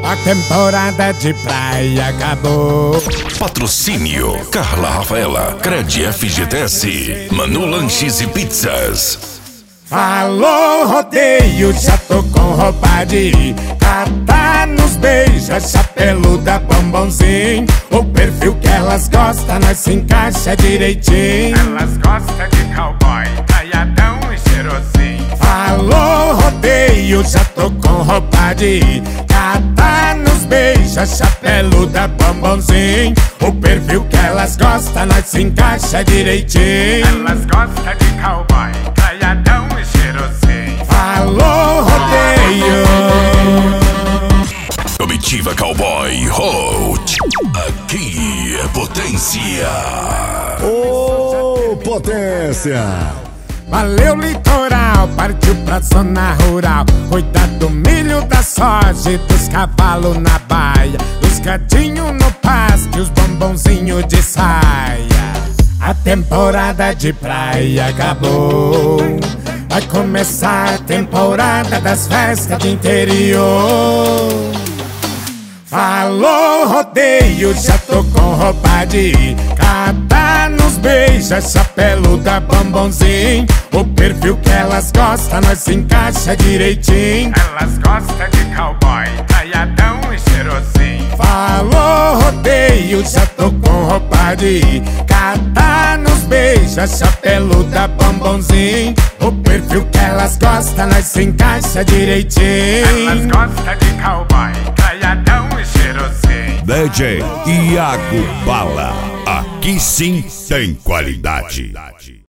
A temporada de praia acabou. Patrocínio Carla Rafaela, Cred FGTS, Manu Lanches e Pizzas. Falou rodeio, já tô com roupa de ir. Catar nos beija, chapeluda, bombonzinho. O perfil que elas gostam, nós se encaixa direitinho. Elas gostam de cowboy, caiadão e cheirosinho. Falou rodeio, já tô com roupa de ir. Catar nos beija, chapeluda, bombonzinho. O perfil que elas gostam, nós se encaixa direitinho. Elas gostam de cowboy, caiadão e cheirosinho. Falou rodeio. Comitiva Cowboy Hot. Aqui é potência. Ô, potência! Valeu litoral, partiu pra zona rural. Cuidar do milho, da soja e dos cavalos na baia. Os gatinhos no pasto e os bombonzinhos de saia. A temporada de praia acabou. Vai começar a temporada das festas de interior. Falou rodeio, já tô com roupa de ir. Catar nos beija, chapeluda, bombonzinho. O perfil que elas gostam, nós se encaixa direitinho. Elas gostam de cowboy, caiadão e cheirosinho. Falou rodeio, já tô com roupa de ir. Catar nos beija, chapeluda, bombonzinho. O perfil que elas gostam, nós se encaixa direitinho. Elas gostam de cowboy, caiadão e cheirosinho. DJ Iago Bala. Aqui sim tem qualidade.